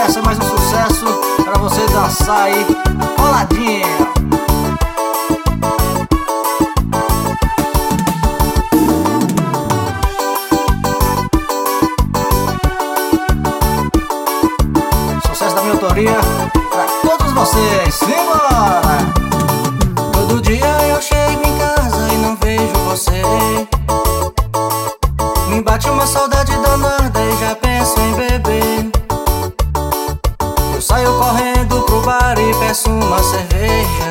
Essa é mais um sucesso pra você dançar aí, coladinho. Sucesso da minha autoria pra todos vocês. Simbora! Todo dia eu chego em casa e não vejo você. Me bate uma saudade danada e já penso em beber. Eu saio correndo pro bar e peço uma cerveja,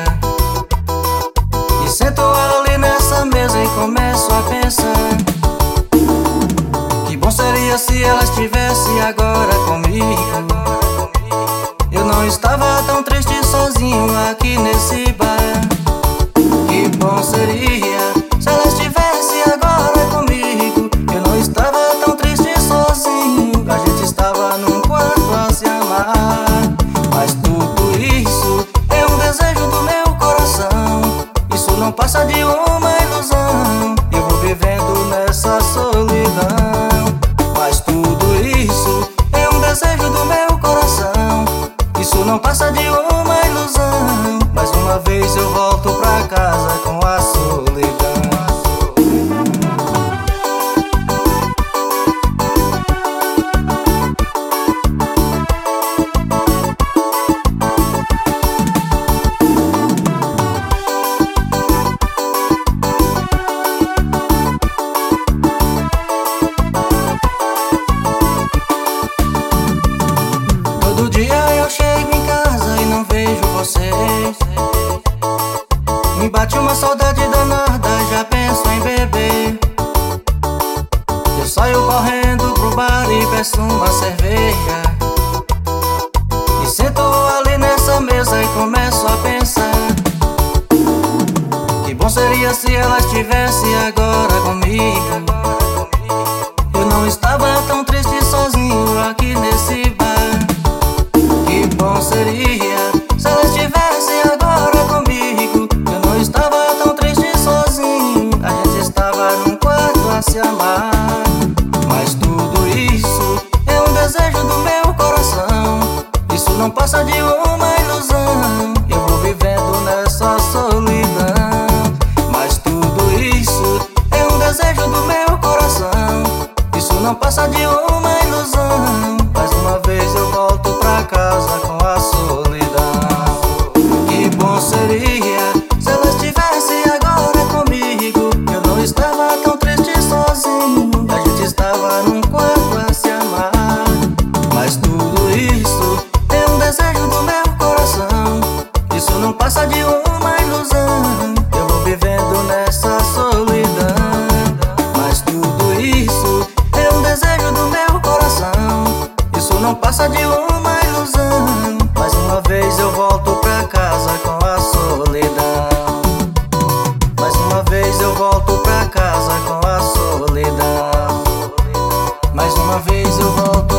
e sento ali nessa mesa e começo a pensar: que bom seria se ela estivesse agora comigo. Eu não estava tão triste sozinho aqui nesse bar. Que bom seria se ela estivesse agora comigo. Eu não estava tão triste sozinho, a gente estava num quarto a se amar. Mas tudo isso é um desejo do meu coração, isso não passa de uma ilusão. Eu vou vivendo nessa solidão. Mas tudo isso é um desejo do meu coração, isso não passa de uma ilusão. Mais uma vez eu volto pra casa com a solidão. Todo dia eu chego em casa e não vejo você. Me bate uma saudade danada, já penso em beber. Eu saio correndo pro bar e peço uma cerveja, e sento ali nessa mesa e começo a pensar: que bom seria se ela estivesse agora comigo. Eu não estava tão triste sozinho aqui nesse bar. Que bom seria se ela estivesse agora comigo. Eu não estava tão triste sozinho, a gente estava num quarto a se amar. Mas tudo isso é um desejo do meu coração, isso não passa de uma ilusão. Eu vou vivendo nessa solidão. Mas tudo isso é um desejo do meu coração, isso não passa de uma ilusão. Mais uma vez eu volto pra casa com a solidão. Que bom seria se ela estivesse agora comigo. Eu não estava tão triste sozinho, a gente estava num quarto a se amar. Mas tudo isso é um desejo do meu coração, isso não passa de uma ilusão. Eu vou vivendo nessa solidão. Mas tudo isso é um desejo do meu coração, isso não passa de uma ilusão. Mais uma vez eu volto pra casa com a solidão. Mais uma vez eu volto pra casa com a solidão. Mais uma vez eu volto